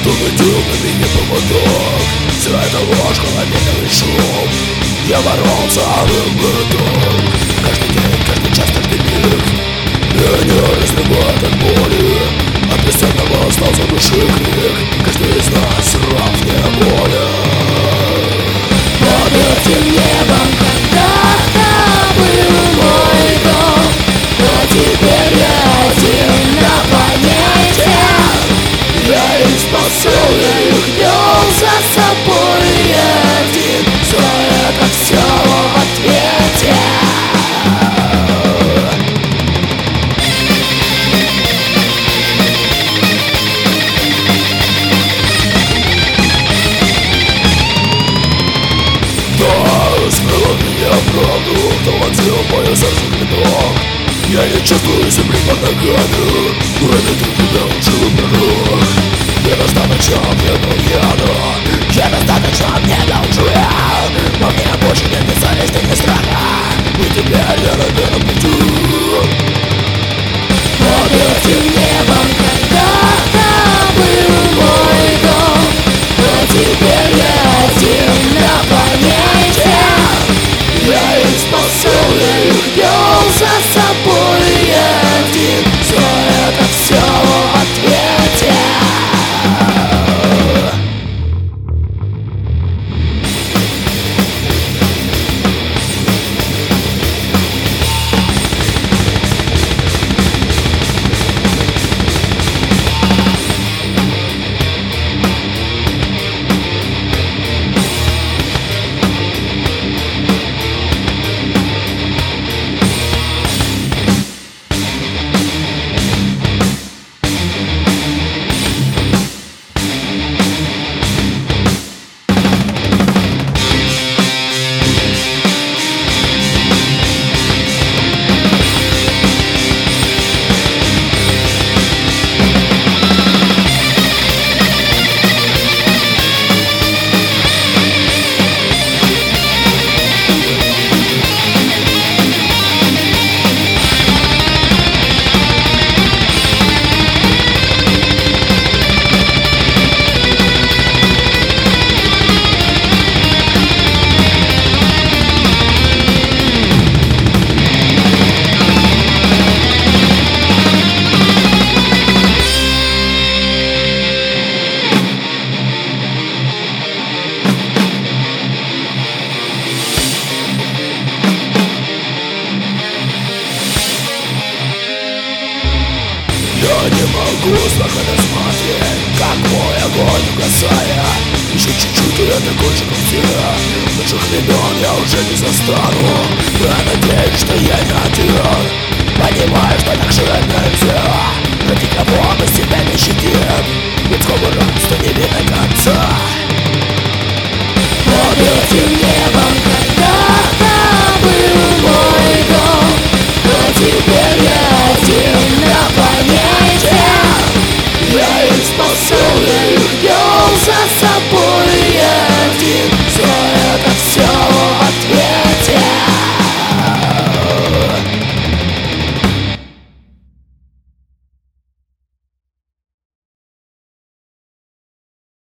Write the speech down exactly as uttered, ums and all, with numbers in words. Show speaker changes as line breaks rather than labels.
темный не поводок. Все это ложь, колыбельный шум. Я ворвался в городок. Каждый день, каждый час, каждый миг меня разрывает от боли. От бесценного остался души крик. Каждый из нас раб в неволе.
Под этим небом когда-то был мой дом, но теперь я один на планете.
Я их спасал, я их вел за собой один. За это все в ответе. Да, смело меня правду, талантил мое сердце клинок. Я не чувствую земли под ногами, но это ты тебя учил пророк. Недостаточно мне дал яда, я достаточно мне дал жуя. Но мне больше нет ни совести, ни страха, и теперь я на верном пути.
Под этим небом когда-то был мой дом, но теперь я один на планете.
Я их спасал, я их вел за собой один. За это все в ответе. Я не могу спокойно смотреть, как мой огонь угасая. Еще чуть-чуть и это кончиком тебя. Наших времен я уже не застану. Я надеюсь, что я не один. Понимаю, что так жить нельзя, но никого мы себя не щадим. И